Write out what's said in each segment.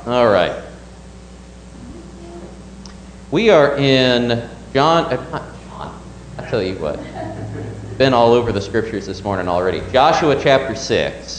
All right. We are in John. I tell you what. Been all over the scriptures this morning already. Joshua chapter 6.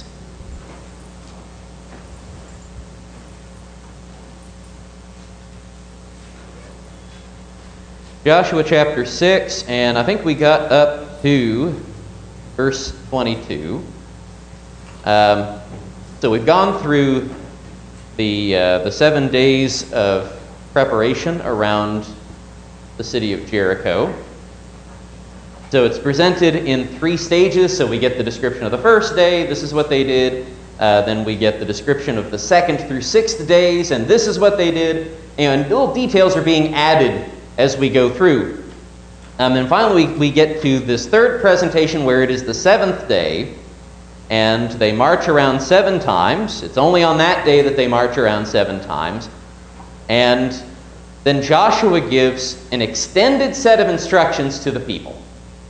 Joshua chapter 6, and I think we got up to verse 22. So we've gone through the 7 days of preparation around the city of Jericho. So it's presented in 3 stages. So we get the description of the first day. This is what they did. Then we get the description of the 2nd through 6th days, and this is what they did. And little details are being added as we go through. And finally, we get to this 3rd presentation where it is the 7th day, and they march around 7 times. It's only on that day that they march around 7 times. And then Joshua gives an extended set of instructions to the people.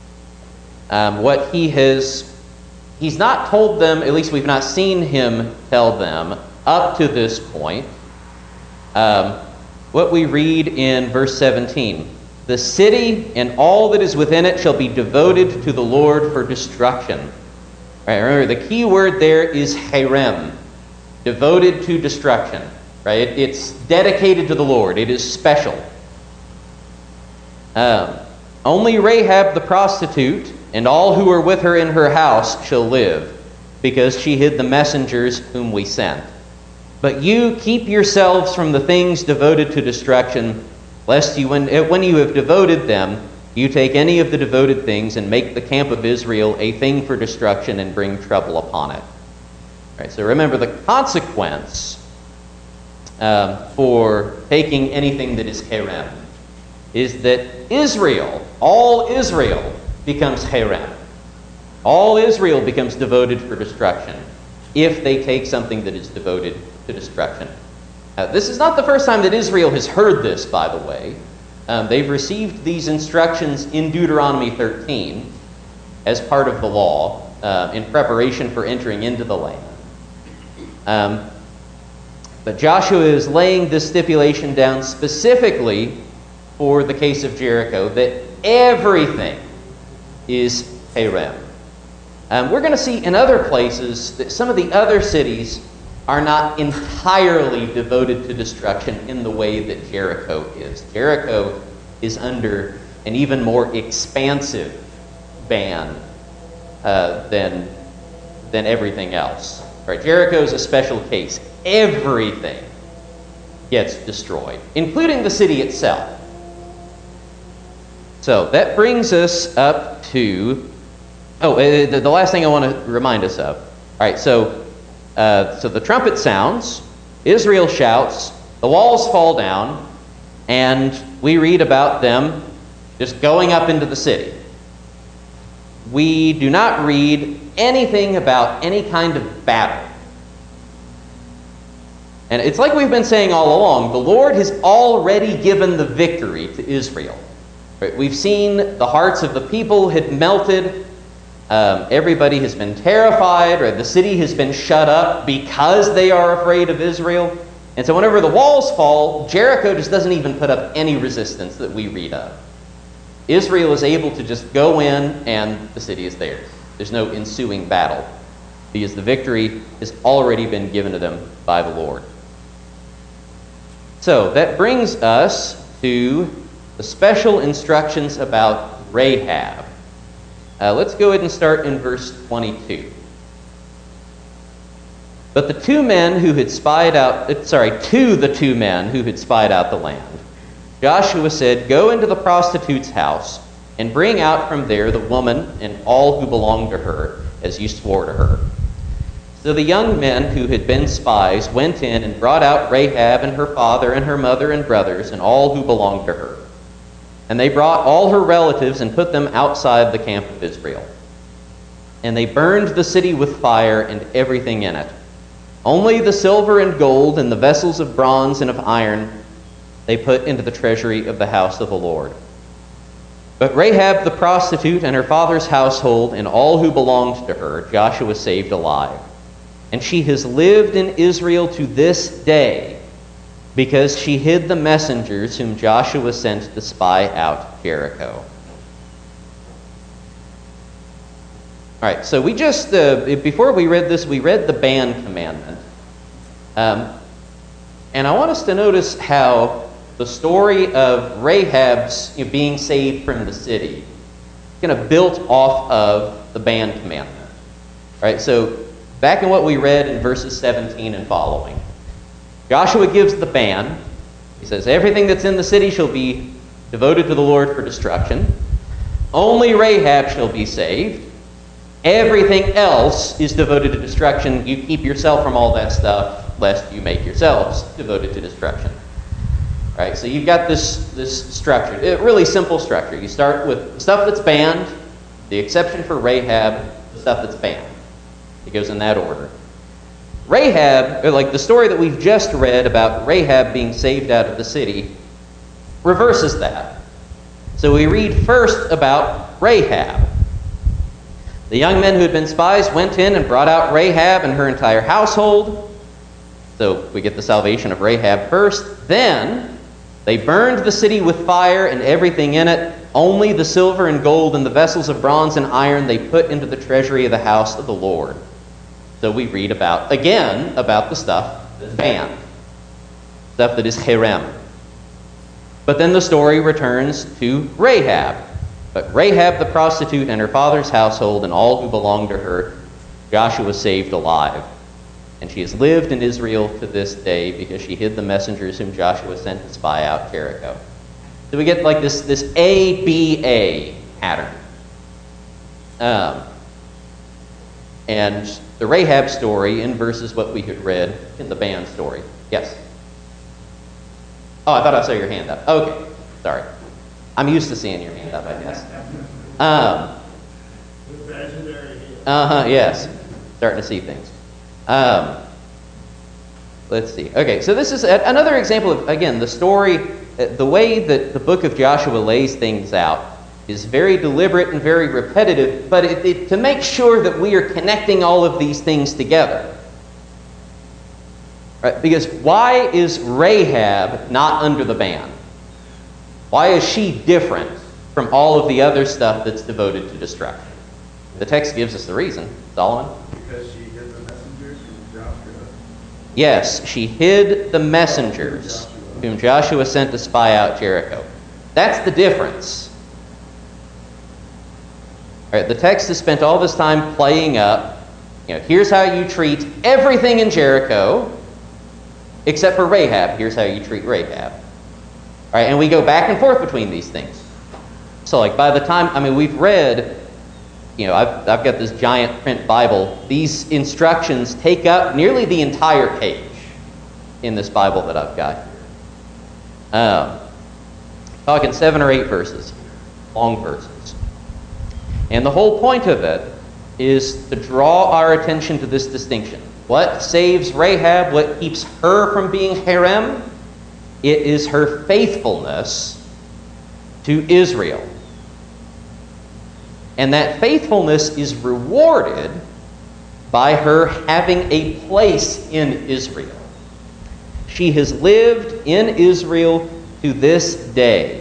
He's not told them, at least we've not seen him tell them, up to this point. What we read in verse 17, the city and all that is within it shall be devoted to the Lord for destruction. Right, remember, the key word there is herem, devoted to destruction. Right? It's dedicated to the Lord. It is special. Only Rahab the prostitute and all who are with her in her house shall live, because she hid the messengers whom we sent. But you keep yourselves from the things devoted to destruction, lest you, when you have devoted them, you take any of the devoted things and make the camp of Israel a thing for destruction and bring trouble upon it. Right, so remember, the consequence for taking anything that is herem is that Israel, all Israel, becomes herem. All Israel becomes devoted for destruction if they take something that is devoted to destruction. This is not the first time that Israel has heard this, by the way. They've received these instructions in Deuteronomy 13 as part of the law in preparation for entering into the land. But Joshua is laying this stipulation down specifically for the case of Jericho, that everything is herem. We're going to see in other places that some of the other cities are not entirely devoted to destruction in the way that Jericho is. Jericho is under an even more expansive ban than everything else. Right? Jericho is a special case. Everything gets destroyed, including the city itself. So that brings us up to the last thing I want to remind us of. All right, so the trumpet sounds, Israel shouts, the walls fall down, and we read about them just going up into the city. We do not read anything about any kind of battle. And it's like we've been saying all along, the Lord has already given the victory to Israel. Right? We've seen the hearts of the people had melted. Everybody has been terrified, or the city has been shut up because they are afraid of Israel. And so whenever the walls fall, Jericho just doesn't even put up any resistance that we read of. Israel is able to just go in and the city is theirs. There's no ensuing battle because the victory has already been given to them by the Lord. So that brings us to the special instructions about Rahab. Let's go ahead and start in verse 22. But to the two men who had spied out the land, Joshua said, "Go into the prostitute's house and bring out from there the woman and all who belong to her, as you swore to her." So the young men who had been spies went in and brought out Rahab and her father and her mother and brothers and all who belonged to her. And they brought all her relatives and put them outside the camp of Israel. And they burned the city with fire and everything in it. Only the silver and gold and the vessels of bronze and of iron they put into the treasury of the house of the Lord. But Rahab the prostitute and her father's household and all who belonged to her, Joshua saved alive. And she has lived in Israel to this day because she hid the messengers whom Joshua sent to spy out Jericho. All right, so we just, before we read this, we read the ban commandment. And I want us to notice how the story of Rahab's being saved from the city is kind of built off of the ban commandment. All right, so back in what we read in verses 17 and following, Joshua gives the ban. He says, everything that's in the city shall be devoted to the Lord for destruction. Only Rahab shall be saved. Everything else is devoted to destruction. You keep yourself from all that stuff, lest you make yourselves devoted to destruction. All right, so you've got this structure, a really simple structure. You start with stuff that's banned, the exception for Rahab, the stuff that's banned. It goes in that order. Rahab, like the story that we've just read about Rahab being saved out of the city, reverses that. So we read first about Rahab. The young men who had been spies went in and brought out Rahab and her entire household. So we get the salvation of Rahab first. Then they burned the city with fire and everything in it. Only the silver and gold and the vessels of bronze and iron they put into the treasury of the house of the Lord. So we read about the stuff that's banned, stuff that is herem. But then the story returns to Rahab. But Rahab the prostitute and her father's household and all who belonged to her, Joshua saved alive. And she has lived in Israel to this day because she hid the messengers whom Joshua sent to spy out Jericho. So we get like this ABA pattern. And the Rahab story inverses what we had read in the ban story. Yes? Oh, I thought I saw your hand up. Okay, sorry. I'm used to seeing your hand up, I guess. Yes. Starting to see things. Let's see. Okay, so this is another example of, again, the story, the way that the book of Joshua lays things out is very deliberate and very repetitive, but to make sure that we are connecting all of these things together. Right? Because why is Rahab not under the ban? Why is she different from all of the other stuff that's devoted to destruction? The text gives us the reason. Solomon? Because she hid the messengers whom Joshua. Yes, she hid the messengers whom Joshua sent to spy out Jericho. That's the difference. All right, the text has spent all this time playing up, here's how you treat everything in Jericho, except for Rahab. Here's how you treat Rahab. All right, and we go back and forth between these things. So, like, by the time, we've read, I've got this giant print Bible. These instructions take up nearly the entire page in this Bible that I've got. Talking 7 or 8 verses, long verses. And the whole point of it is to draw our attention to this distinction. What saves Rahab? What keeps her from being herem? It is her faithfulness to Israel. And that faithfulness is rewarded by her having a place in Israel. She has lived in Israel to this day.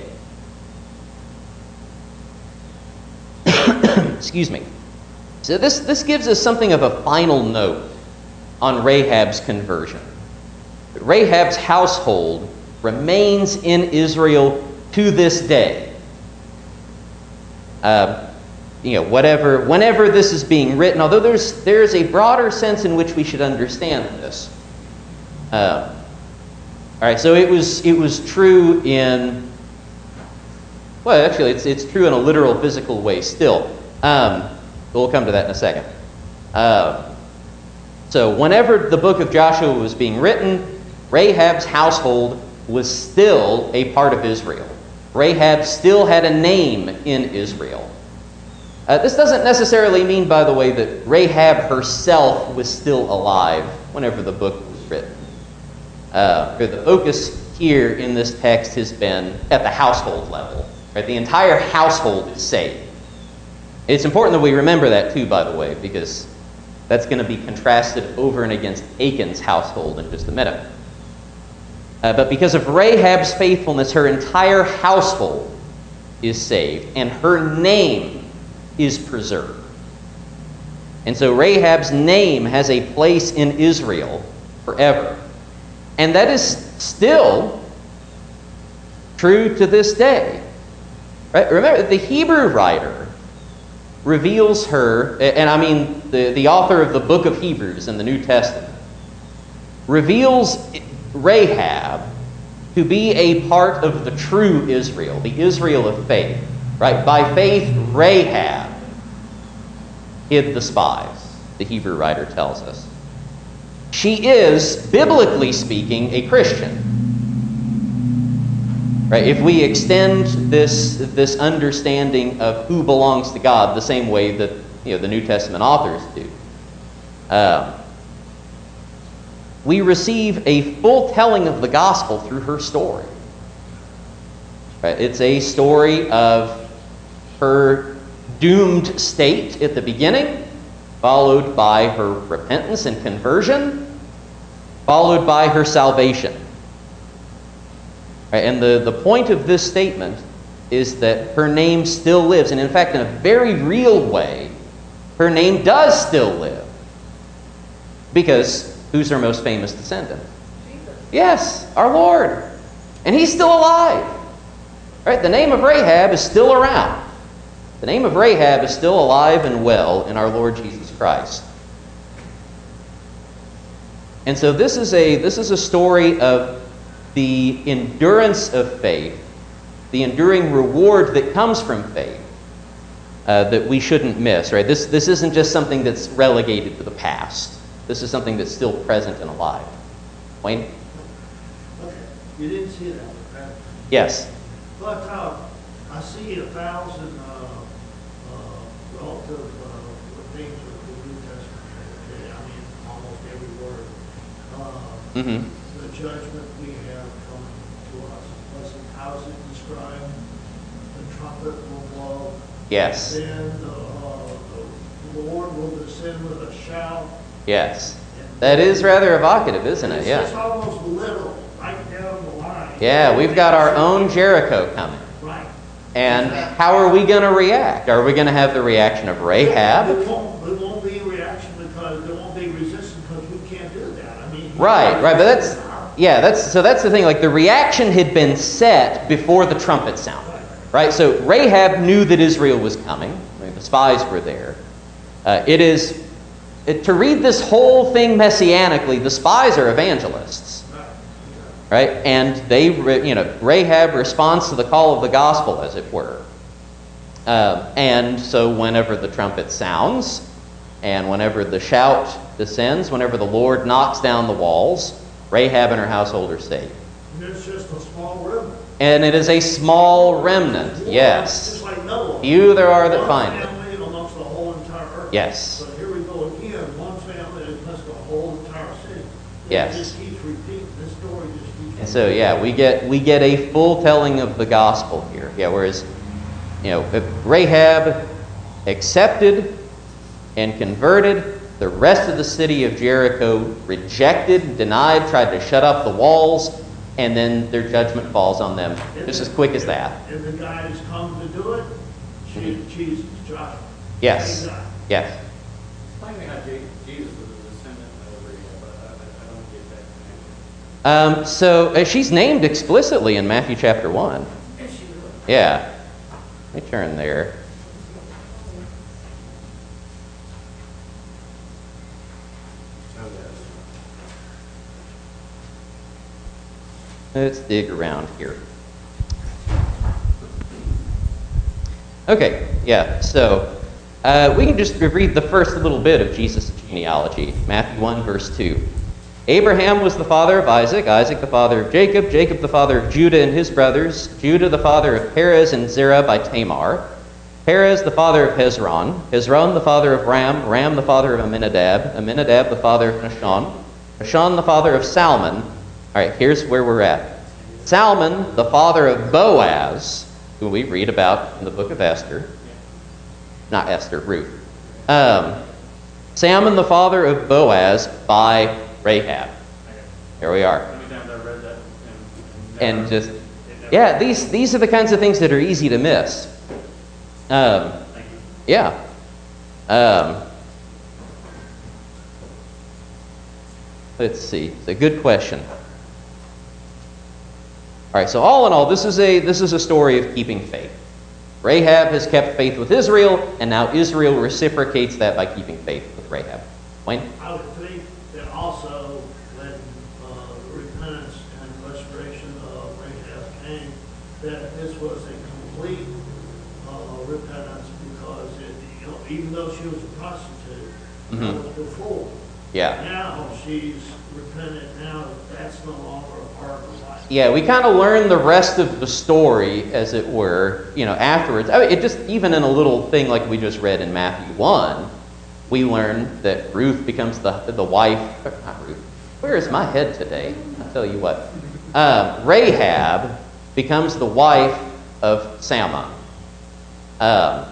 Excuse me. So this gives us something of a final note on Rahab's conversion. Rahab's household remains in Israel to this day. Whenever this is being written, although there's a broader sense in which we should understand this. All right, so it was true in, well, actually, it's true in a literal, physical way still. We'll come to that in a second. So whenever the book of Joshua was being written, Rahab's household was still a part of Israel. Rahab still had a name in Israel. This doesn't necessarily mean, by the way, that Rahab herself was still alive whenever the book was written. The focus here in this text has been at the household level. Right? The entire household is saved. It's important that we remember that too, by the way, because that's going to be contrasted over and against Achan's household in just a minute. But because of Rahab's faithfulness, her entire household is saved, and her name is preserved. And so Rahab's name has a place in Israel forever. And that is still true to this day. Right? Remember, the Hebrew writer reveals her, and I mean the author of the book of Hebrews in the New Testament, reveals Rahab to be a part of the true Israel, the Israel of faith. Right? By faith, Rahab hid the spies, the Hebrew writer tells us. She is, biblically speaking, a Christian. Right? If we extend this understanding of who belongs to God the same way that the New Testament authors do, we receive a full telling of the gospel through her story. Right? It's a story of her doomed state at the beginning, followed by her repentance and conversion, followed by her salvation. Right? And the point of this statement is that her name still lives. And in fact, in a very real way, her name does still live. Because who's her most famous descendant? Jesus. Yes, our Lord. And he's still alive. Right? The name of Rahab is still around. The name of Rahab is still alive and well in our Lord Jesus Christ. And so this is a story of the endurance of faith, the enduring reward that comes from faith, that we shouldn't miss. Right? This isn't just something that's relegated to the past. This is something that's still present and alive. Wayne? Okay, you didn't see that, right? Yes. But I see 1,000 relative things with the New Testament. Okay? I mean, almost every word. The judgment we have coming to us. Listen, how is it described? The trumpet will blow. Yes. Then the Lord will descend with a shout. Yes. That is rather evocative, isn't it? Yeah. It's almost literal, right down the line. Yeah, we've got our own Jericho coming. Right. And how are we going to react? Are we going to have the reaction of Rahab? There won't be a reaction because there won't be resistance because we can't do that. I mean, Right, but that's the thing. Like, the reaction had been set before the trumpet sounded. Right? So Rahab knew that Israel was coming. Right? The spies were there. To read this whole thing messianically, the spies are evangelists. Right? And Rahab responds to the call of the gospel, as it were. And so whenever the trumpet sounds, and whenever the shout descends, whenever the Lord knocks down the walls, Rahab and her household are saved. And it's just a small remnant. And it is a small remnant, yes. Just like Noah. Few there are that find it. One family amongst the whole entire earth. Yes. So here we go again. One family amongst the whole entire city. Yes. It just keeps repeating. This story just keeps repeating. And so, yeah, we get a full telling of the gospel here. Yeah, whereas, Rahab accepted and converted, the rest of the city of Jericho rejected, denied, tried to shut up the walls, and then their judgment falls on them just as quick as that. And the guy who's come to do it, Jesus, Joshua. Yes. Yes. Explain me how Jesus was a descendant of Rahab, but I don't get that connection. So she's named explicitly in Matthew chapter 1. Yes, she will. Yeah. Let me turn there. Let's dig around here. Okay, yeah, so we can just read the first little bit of Jesus' genealogy. Matthew 1, verse 2. Abraham was the father of Isaac, Isaac the father of Jacob, Jacob the father of Judah and his brothers, Judah the father of Perez and Zerah by Tamar, Perez the father of Hezron, Hezron the father of Ram, Ram the father of Amminadab, Amminadab the father of Nahshon, Nahshon the father of Salmon. All right, here's where we're at. Salmon the father of Boaz, who we read about in the book of Esther. Not Esther, Ruth. Salmon the father of Boaz by Rahab. There we are. How many times I read that in and just, yeah, these are the kinds of things that are easy to miss. Thank you. Yeah. Let's see. It's a good question. All right. So all in all, this is a story of keeping faith. Rahab has kept faith with Israel, and now Israel reciprocates that by keeping faith with Rahab. Wayne? I would think that also when repentance and restoration of Rahab came, that this was a complete repentance because even though she was a prostitute, that was before. Yeah. Now she's repented. Now that's no longer a part of her life. Yeah, we kind of learn the rest of the story, as it were, afterwards. I mean, it just, even in a little thing like we just read in Matthew 1, we learn that Ruth becomes the wife. Not Ruth. Where is my head today? I'll tell you what. Rahab becomes the wife of Salmon. I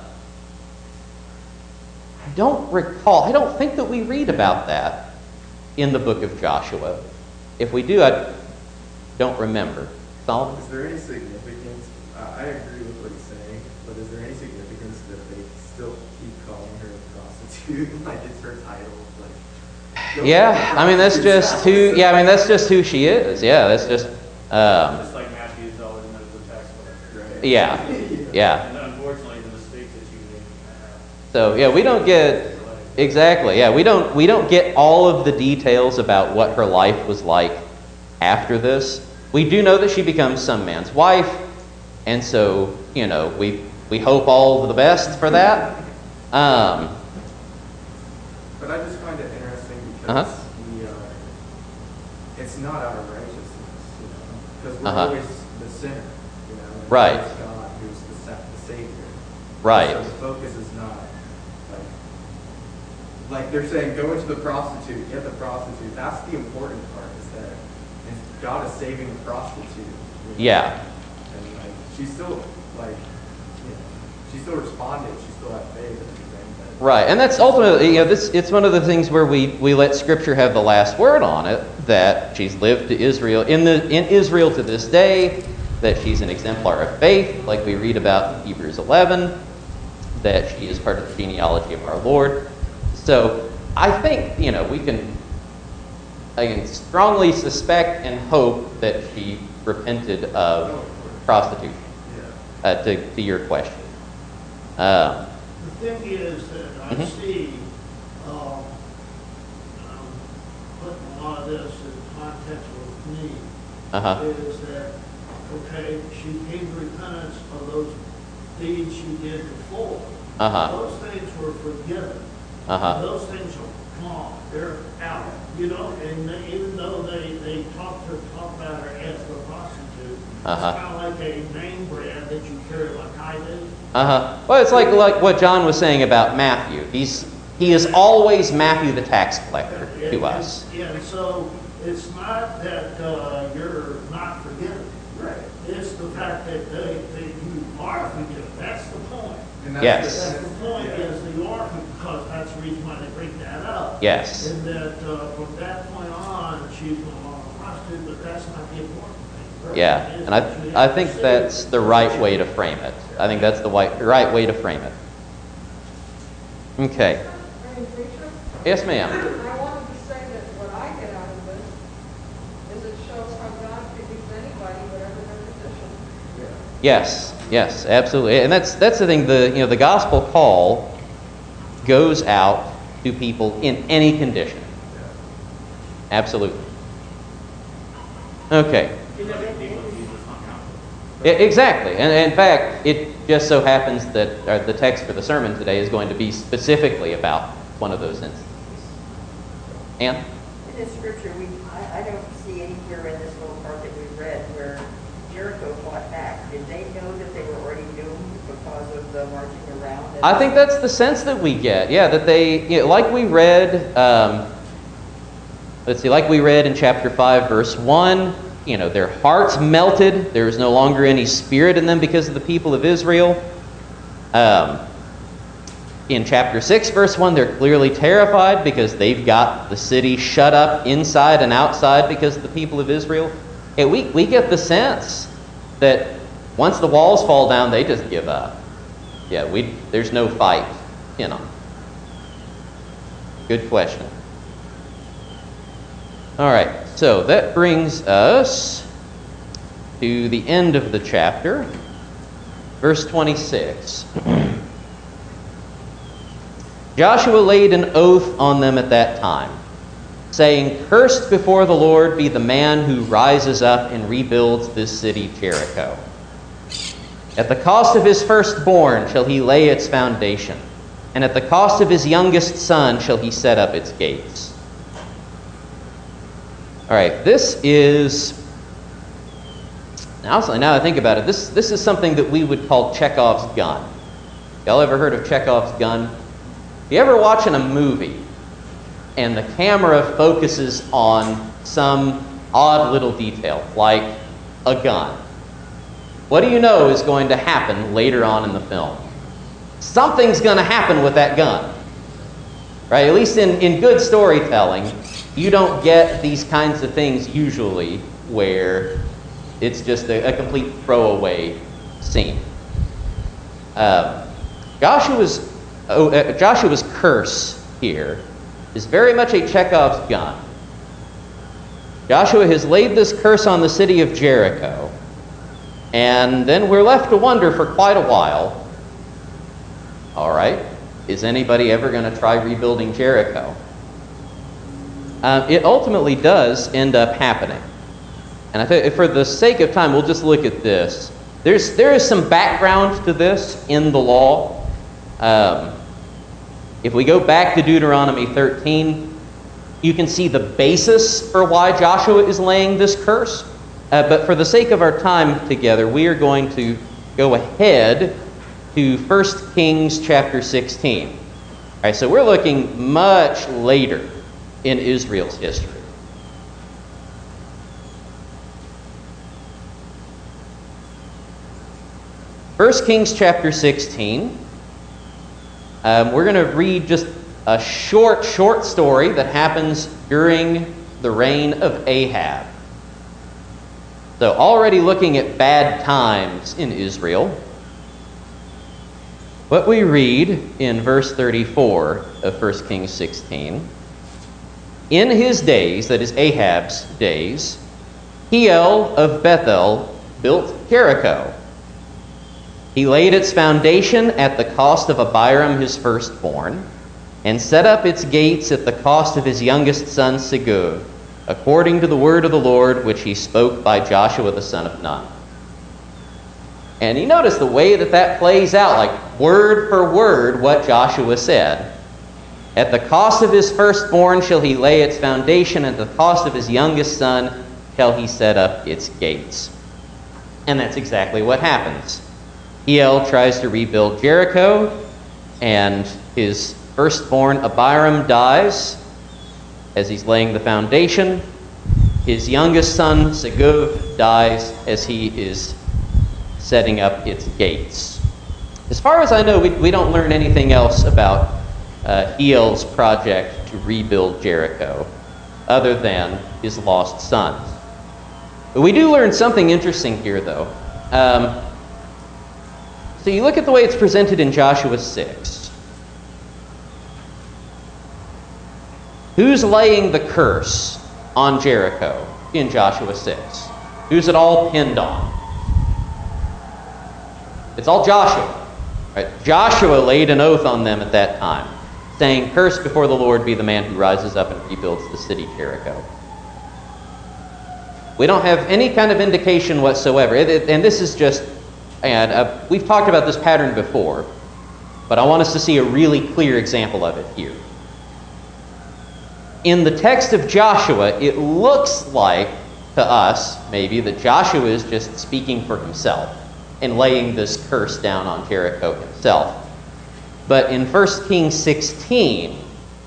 don't think that we read about that in the book of Joshua. If we do, I don't remember. Solomon? Is there any significance? I agree with what he's saying, but is there any significance that they still keep calling her a prostitute? Like it's her title. Yeah, I mean that's just who. Yeah, I mean that's just who she is. Yeah, that's just. Just like Matthew's always knows the tax collector. Right. Yeah, yeah. And unfortunately, the mistakes that you make. So yeah, we don't get exactly. Yeah, we don't get all of the details about what her life was like after this. We do know that she becomes some man's wife, and so we hope all the best for that. But I just find it interesting because it's not out of righteousness, because we're always the sinner, and right? It's God who's the Savior, right? So the focus is not like they're saying, go into the prostitute, get the prostitute. That's the important part, is that God is saving the prostitute. Yeah. And she's still she still responded. She still had faith. Right, and that's ultimately, it's one of the things where we let Scripture have the last word on it, that she's lived to Israel, in Israel to this day, that she's an exemplar of faith, like we read about in Hebrews 11, that she is part of the genealogy of our Lord. So I think, I can strongly suspect and hope that she repented of prostitution, to your question. The thing is that I see, putting a lot of this in context with me, is that, okay, she came to repentance of those deeds she did before. Those things were forgiven. Those things are gone. They're out. And even though they talk about her as the prostitute, it's kind of like a name brand that you carry like I do. Well, it's like what John was saying about Matthew. He is always Matthew the tax collector to us. And so it's not that you're not forgiven. Right. It's the fact that you are forgiven. That's the point. And Yes. That's the point is that you are, because that's the reason why they bring that up. Yes. And that from that point on, she's no longer a prostitute, but that's not the important thing. Yeah, and I think that's the right way to frame it. I think that's the right way to frame it. Okay. Yes, ma'am. I wanted to say that what I get out of this is it shows how God can use anybody, whatever their position. Yes, absolutely. And that's the thing. The gospel call goes out to people in any condition. Absolutely. Okay. Exactly. And in fact, it just so happens that the text for the sermon today is going to be specifically about one of those instances. Ann? In the scripture, I don't see anywhere in this little part that we read where Jericho fought back. Did they know that they were already doomed because of the marching around? I think that's the sense that we get. Yeah, that they, like we read, like we read in chapter 5, verse 1, their hearts melted. There was no longer any spirit in them because of the people of Israel. In chapter 6, verse 1, they're clearly terrified because they've got the city shut up inside and outside because of the people of Israel. We get the sense that once the walls fall down, they just give up. Yeah, there's no fight in them. Good question. All right, so that brings us to the end of the chapter, verse 26. Joshua laid an oath on them at that time, saying, "Cursed before the Lord be the man who rises up and rebuilds this city Jericho. At the cost of his firstborn shall he lay its foundation, and at the cost of his youngest son shall he set up its gates." All right, this is, now I think about it, this is something that we would call Chekhov's gun. Y'all ever heard of Chekhov's gun? You ever watching a movie and the camera focuses on some odd little detail, like a gun? What do you know is going to happen later on in the film? Something's going to happen with that gun. Right? At least in good storytelling, you don't get these kinds of things usually where it's just a complete throwaway scene. Joshua's curse here is very much a Chekhov's gun. Joshua has laid this curse on the city of Jericho, and then we're left to wonder for quite a while, all right, is anybody ever going to try rebuilding Jericho? It ultimately does end up happening. And I think for the sake of time, we'll just look at this. There is some background to this in the law. If we go back to Deuteronomy 13, you can see the basis for why Joshua is laying this curse. But for the sake of our time together, we are going to go ahead to 1 Kings chapter 16. All right, so we're looking much later in Israel's history. First Kings chapter 16. We're going to read just a short story that happens during the reign of Ahab. So already looking at bad times in Israel. What we read in verse 34 of 1 Kings 16, "In his days," that is Ahab's days, "Hiel of Bethel built Jericho. He laid its foundation at the cost of Abiram his firstborn, and set up its gates at the cost of his youngest son Segub, according to the word of the Lord which he spoke by Joshua the son of Nun." And you notice the way that plays out, like word for word what Joshua said. At the cost of his firstborn shall he lay its foundation, and at the cost of his youngest son shall he set up its gates. And that's exactly what happens. Hiel tries to rebuild Jericho, and his firstborn Abiram dies as he's laying the foundation. His youngest son Segub dies as he is setting up its gates. As far as I know, we don't learn anything else about Hiel's project to rebuild Jericho other than his lost sons. But we do learn something interesting here, though. So you look at the way it's presented in Joshua 6. Who's laying the curse on Jericho in Joshua 6? Who's it all pinned on? It's all Joshua. Right? Joshua laid an oath on them at that time, saying, "Cursed before the Lord be the man who rises up and rebuilds the city Jericho." We don't have any kind of indication whatsoever. And this is just, we've talked about this pattern before, but I want us to see a really clear example of it here. In the text of Joshua, it looks like to us, maybe, that Joshua is just speaking for himself and laying this curse down on Jericho himself. But in 1 Kings 16,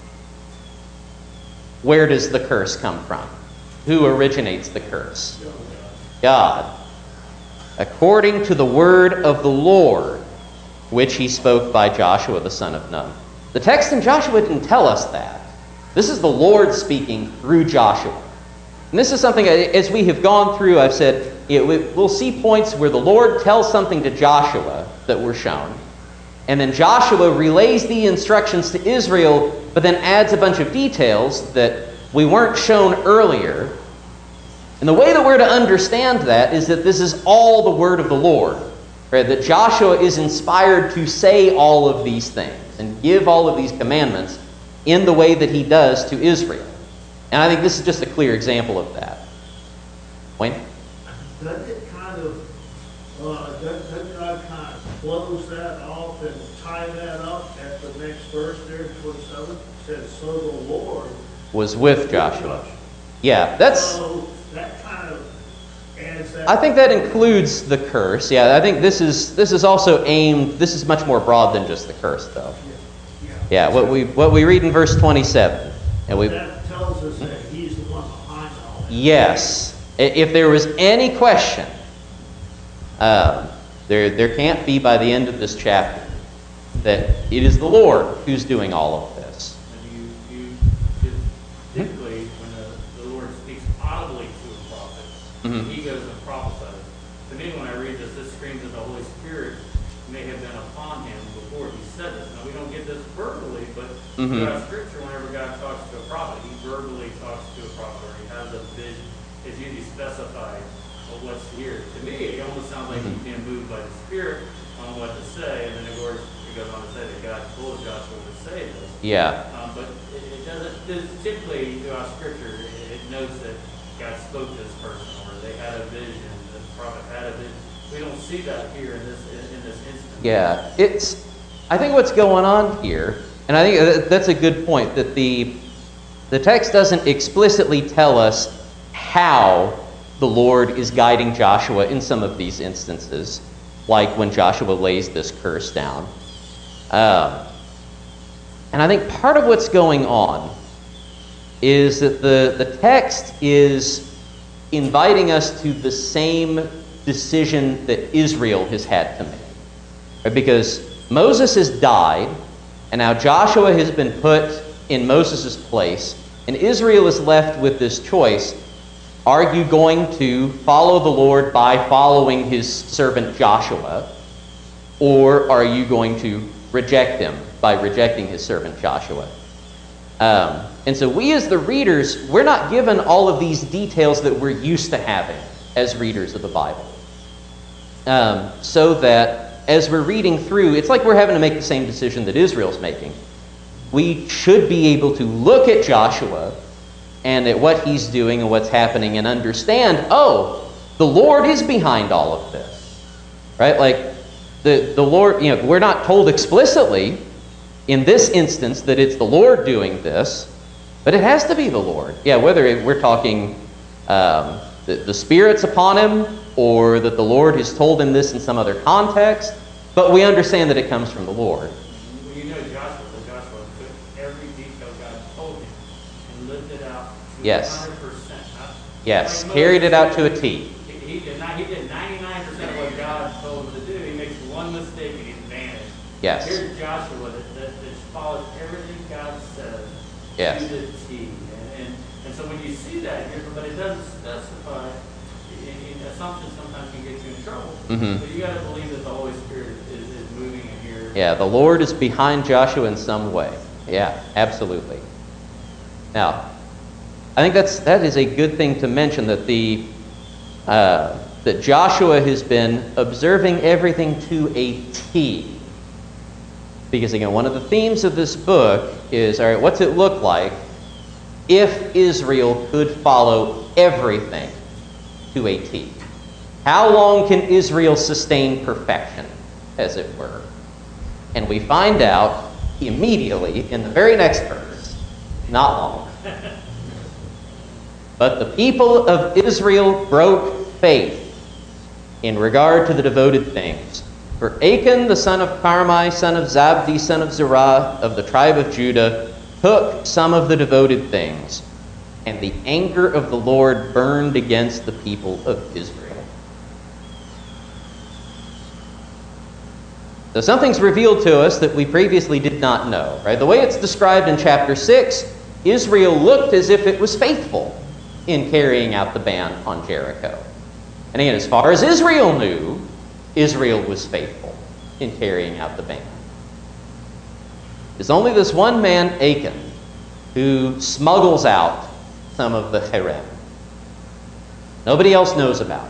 where does the curse come from? Who originates the curse? God. According to the word of the Lord, which he spoke by Joshua the son of Nun. The text in Joshua didn't tell us that. This is the Lord speaking through Joshua. And this is something, as we have gone through, I've said, we'll see points where the Lord tells something to Joshua that we're shown. And then Joshua relays the instructions to Israel, but then adds a bunch of details that we weren't shown earlier. And the way that we're to understand that is that this is all the word of the Lord. Right? That Joshua is inspired to say all of these things and give all of these commandments in the way that he does to Israel. And I think this is just a clear example of that. Wayne? Doesn't it kind of, doesn't God kind of close that off and tie that up at the next verse there, 27? It says, so the Lord was with Joshua. Yeah, that's... So that kind of adds that... I think that includes the curse. Yeah, I think this is also aimed... This is much more broad than just the curse, though. Yeah, what we read in verse 27. And that tells us that he's the one behind all that. Yes. If there was any question, there can't be by the end of this chapter that it is the Lord who's doing all of this. And you typically, when the Lord speaks audibly to a prophet, he goes and prophesies. To me, when I read this screams that the Holy Spirit may have been upon him before he said this. Now, we don't get this verbally, but throughout Scripture, whenever God talks to a prophet, he verbally talks to a prophet, or he has a vision. It's usually specified what's here. To me, it almost sounds like he's being moved by the Spirit on what to say, and then, of course, it goes on to say that God told Joshua to say this. Yeah. But it doesn't, typically, throughout Scripture, it notes that God spoke to this person, or they had a vision, the prophet had a vision. We don't see that here in this instance. Yeah, I think what's going on here, and I think that's a good point, that the text doesn't explicitly tell us how the Lord is guiding Joshua in some of these instances, like when Joshua lays this curse down. And I think part of what's going on is that the text is inviting us to the same decision that Israel has had to make. Right? Because Moses has died, and now Joshua has been put in Moses' place, and Israel is left with this choice. Are you going to follow the Lord by following his servant Joshua, or are you going to reject him by rejecting his servant Joshua? And so we as the readers, we're not given all of these details that we're used to having as readers of the Bible. So that as we're reading through, it's like we're having to make the same decision that Israel's making. We should be able to look at Joshua and at what he's doing and what's happening and understand, oh, the Lord is behind all of this. Right? Like, the Lord, we're not told explicitly in this instance that it's the Lord doing this, but it has to be the Lord. Yeah, whether we're talking the Spirit's upon him, or that the Lord has told him this in some other context, but we understand that it comes from the Lord. Well, Joshua took every detail God told him and lived it out to 100%. Yes, carried it out to a T. He did 99% of what God told him to do. He makes one mistake and he's vanished. Yes. Here's Joshua that follows everything God says to the T. And so when you see that here, but it doesn't specify, assumptions sometimes can get you in trouble. But you got to believe that the Holy Spirit is moving in here. Yeah, the Lord is behind Joshua in some way. Yeah, absolutely. Now, I think that is a good thing to mention, that that Joshua has been observing everything to a T. Because again, one of the themes of this book is, all right, what's it look like if Israel could follow everything to a T? How long can Israel sustain perfection, as it were? And we find out immediately in the very next verse, not long. But the people of Israel broke faith in regard to the devoted things. For Achan, the son of Carmi, son of Zabdi, son of Zerah, of the tribe of Judah, took some of the devoted things, and the anger of the Lord burned against the people of Israel. So something's revealed to us that we previously did not know, right? The way it's described in chapter 6, Israel looked as if it was faithful. in carrying out the ban on Jericho. And again, as far as Israel knew, Israel was faithful in carrying out the ban. There's only this one man, Achan, who smuggles out some of the herem. Nobody else knows about it.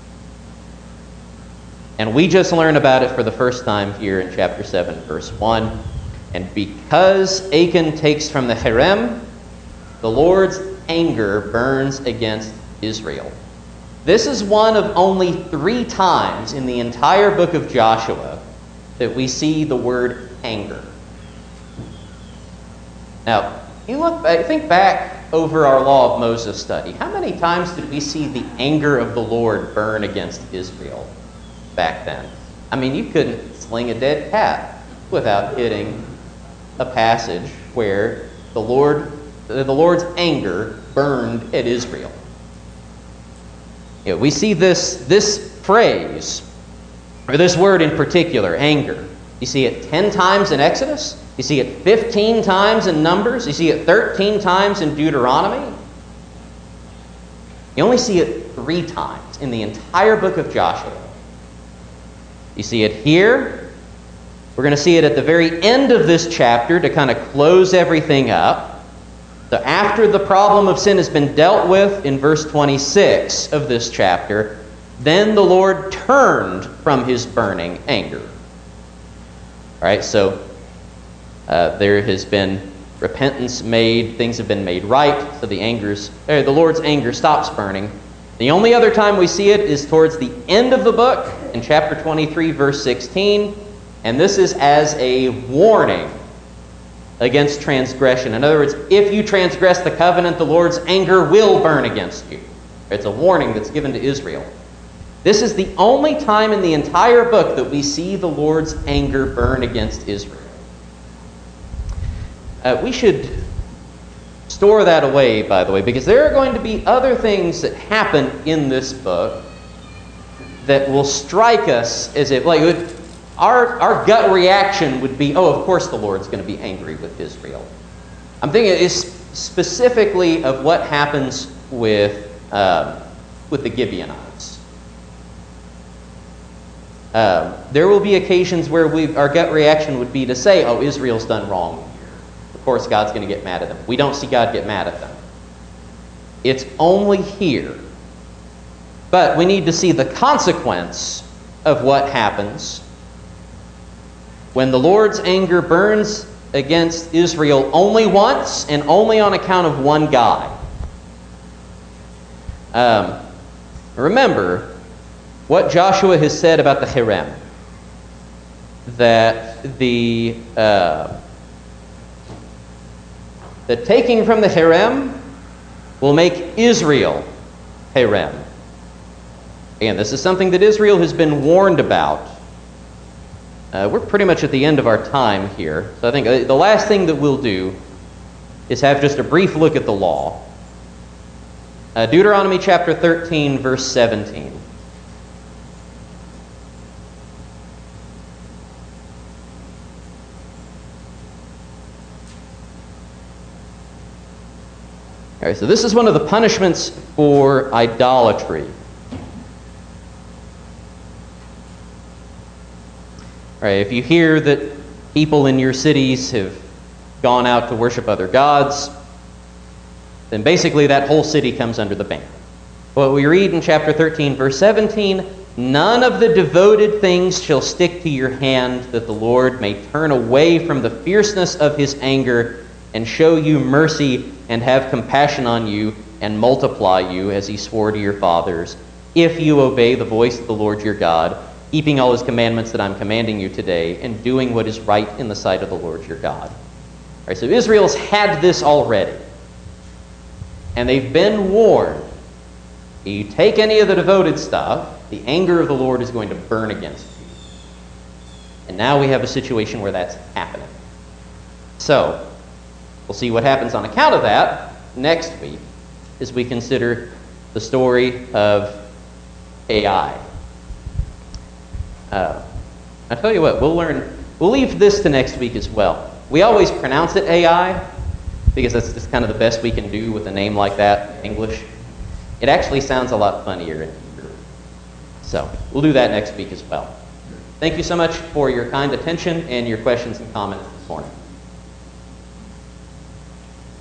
And we just learn about it for the first time here in chapter 7, verse 1. And because Achan takes from the herem, the Lord's anger burns against Israel. This is one of only 3 times in the entire book of Joshua that we see the word anger. Now, think back over our Law of Moses study. How many times did we see the anger of the Lord burn against Israel back then? I mean, you couldn't sling a dead cat without hitting a passage where the Lord's anger burned at Israel. We see this phrase, or this word in particular, anger. You see it 10 times in Exodus. You see it 15 times in Numbers. You see it 13 times in Deuteronomy. You only see it 3 times in the entire book of Joshua. You see it here. We're going to see it at the very end of this chapter to kind of close everything up. So after the problem of sin has been dealt with in verse 26 of this chapter, then the Lord turned from his burning anger. All right, so there has been repentance made, things have been made right, so the Lord's anger stops burning. The only other time we see it is towards the end of the book, in chapter 23, verse 16, and this is as a warning against transgression. In other words, if you transgress the covenant, the Lord's anger will burn against you. It's a warning that's given to Israel. This is the only time in the entire book that we see the Lord's anger burn against Israel. We should store that away, by the way, because there are going to be other things that happen in this book that will strike us as if, our gut reaction would be, oh, of course the Lord's going to be angry with Israel. I'm thinking specifically of what happens with the Gibeonites. There will be occasions where our gut reaction would be to say, oh, Israel's done wrong here. Of course, God's going to get mad at them. We don't see God get mad at them. It's only here. But we need to see the consequence of what happens when the Lord's anger burns against Israel only once and only on account of one guy. Remember what Joshua has said about the herem, that the taking from the herem will make Israel herem. Again, this is something that Israel has been warned about. We're pretty much at the end of our time here, so I think the last thing that we'll do is have just a brief look at the law. Deuteronomy chapter 13, verse 17. All right, so this is one of the punishments for idolatry. All right, if you hear that people in your cities have gone out to worship other gods, then basically that whole city comes under the ban. What we read in chapter 13, verse 17, none of the devoted things shall stick to your hand, that the Lord may turn away from the fierceness of his anger and show you mercy and have compassion on you and multiply you as he swore to your fathers, if you obey the voice of the Lord your God, keeping all his commandments that I'm commanding you today, and doing what is right in the sight of the Lord your God. All right, so Israel's had this already. And they've been warned. You take any of the devoted stuff, the anger of the Lord is going to burn against you. And now we have a situation where that's happening. So, we'll see what happens on account of that next week as we consider the story of Ai. I tell you what, we'll leave this to next week as well. We always pronounce it Ai, because that's just kind of the best we can do with a name like that in English. It actually sounds a lot funnier in Hebrew. So we'll do that next week as well. Thank you so much for your kind attention and your questions and comments this morning.